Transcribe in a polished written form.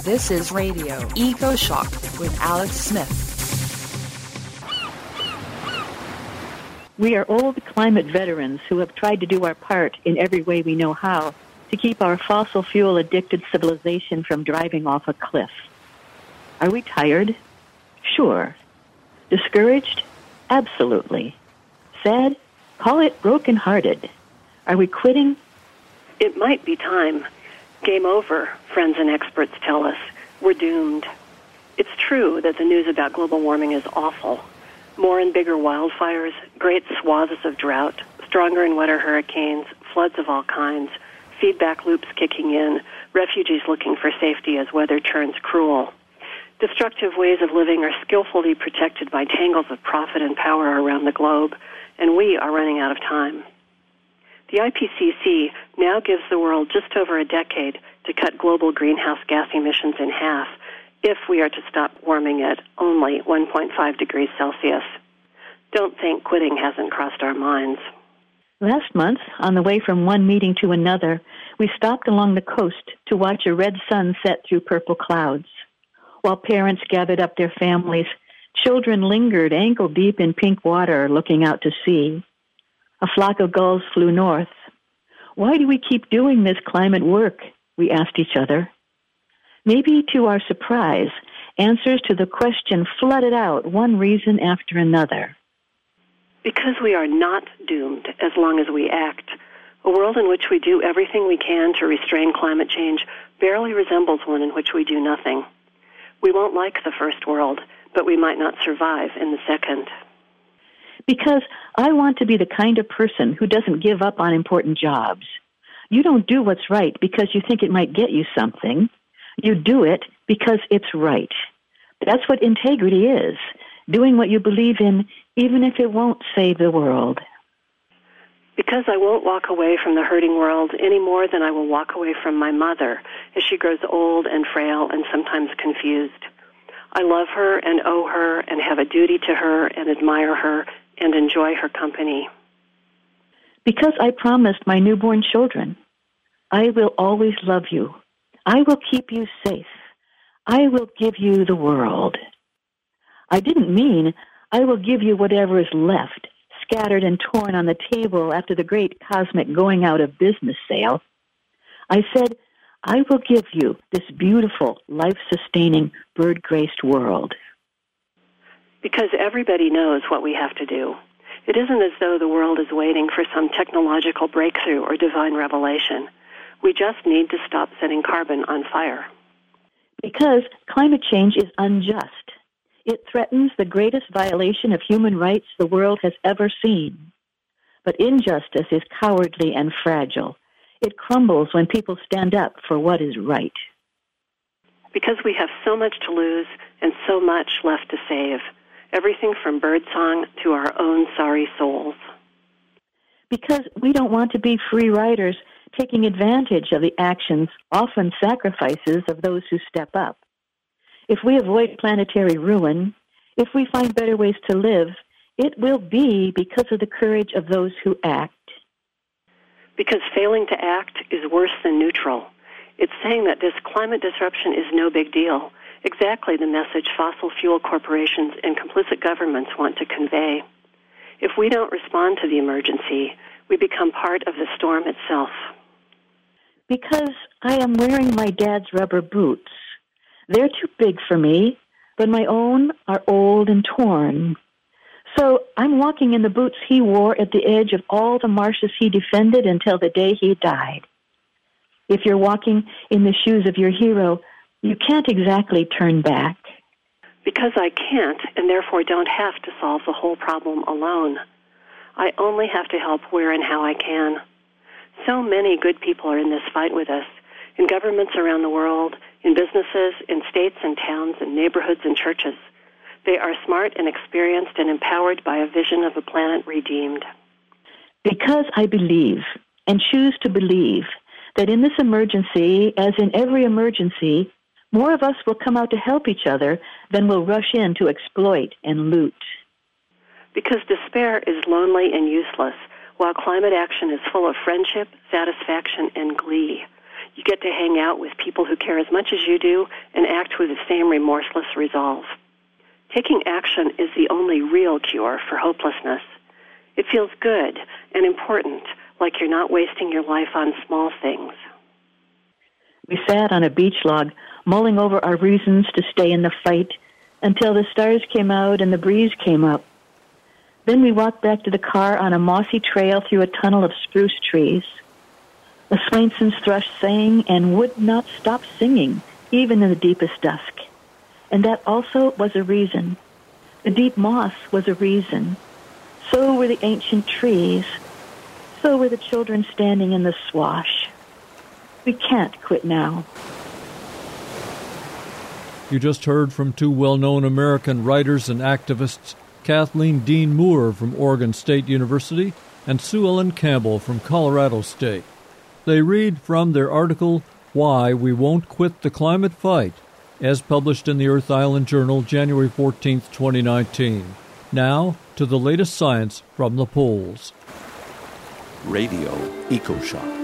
This is Radio Eco Shock with Alex Smith. We are old climate veterans who have tried to do our part in every way we know how to keep our fossil fuel-addicted civilization from driving off a cliff. Are we tired? Sure. Discouraged? Absolutely. Sad? Call it broken-hearted. Are we quitting? It might be time. Game over, friends and experts tell us. We're doomed. It's true that the news about global warming is awful. More and bigger wildfires, great swaths of drought, stronger and wetter hurricanes, floods of all kinds, feedback loops kicking in, refugees looking for safety as weather turns cruel. Destructive ways of living are skillfully protected by tangles of profit and power around the globe, and we are running out of time. The IPCC now gives the world just over a decade to cut global greenhouse gas emissions in half if we are to stop warming at only 1.5 degrees Celsius. Don't think quitting hasn't crossed our minds. Last month, on the way from one meeting to another, we stopped along the coast to watch a red sun set through purple clouds. While parents gathered up their families, children lingered ankle-deep in pink water looking out to sea. A flock of gulls flew north. Why do we keep doing this climate work? We asked each other. Maybe to our surprise, answers to the question flooded out, one reason after another. Because we are not doomed as long as we act. A world in which we do everything we can to restrain climate change barely resembles one in which we do nothing. We won't like the first world, but we might not survive in the second. Because I want to be the kind of person who doesn't give up on important jobs. You don't do what's right because you think it might get you something. You do it because it's right. That's what integrity is, doing what you believe in, even if it won't save the world. Because I won't walk away from the hurting world any more than I will walk away from my mother as she grows old and frail and sometimes confused. I love her and owe her and have a duty to her and admire her and enjoy her company. Because I promised my newborn children, I will always love you. I will keep you safe. I will give you the world. I didn't mean I will give you whatever is left, scattered and torn on the table after the great cosmic going out of business sale. I said, I will give you this beautiful, life-sustaining, bird-graced world. Because everybody knows what we have to do. It isn't as though the world is waiting for some technological breakthrough or divine revelation. We just need to stop setting carbon on fire. Because climate change is unjust. It threatens the greatest violation of human rights the world has ever seen. But injustice is cowardly and fragile. It crumbles when people stand up for what is right. Because we have so much to lose and so much left to save. Everything from birdsong to our own sorry souls. Because we don't want to be free riders taking advantage of the actions, often sacrifices, of those who step up. If we avoid planetary ruin, if we find better ways to live, it will be because of the courage of those who act. Because failing to act is worse than neutral. It's saying that this climate disruption is no big deal. Exactly the message fossil fuel corporations and complicit governments want to convey. If we don't respond to the emergency, we become part of the storm itself. Because I am wearing my dad's rubber boots. They're too big for me, but my own are old and torn. So I'm walking in the boots he wore at the edge of all the marshes he defended until the day he died. If you're walking in the shoes of your hero, you can't exactly turn back. Because I can't, and therefore don't have to solve the whole problem alone. I only have to help where and how I can. So many good people are in this fight with us, in governments around the world, in businesses, in states and towns, and neighborhoods and churches. They are smart and experienced and empowered by a vision of a planet redeemed. Because I believe, and choose to believe, that in this emergency, as in every emergency, more of us will come out to help each other than will rush in to exploit and loot. Because despair is lonely and useless, while climate action is full of friendship, satisfaction, and glee. You get to hang out with people who care as much as you do and act with the same remorseless resolve. Taking action is the only real cure for hopelessness. It feels good and important, like you're not wasting your life on small things. We sat on a beach log, mulling over our reasons to stay in the fight until the stars came out and the breeze came up. Then we walked back to the car on a mossy trail through a tunnel of spruce trees. The Swainson's thrush sang and would not stop singing, even in the deepest dusk. And that also was a reason. The deep moss was a reason. So were the ancient trees. So were the children standing in the swash. We can't quit now. You just heard from two well-known American writers and activists, Kathleen Dean Moore from Oregon State University and Sue Ellen Campbell from Colorado State. They read from their article, Why We Won't Quit the Climate Fight, as published in the Earth Island Journal, January 14, 2019. Now, to the latest science from the poles. Radio EcoShock.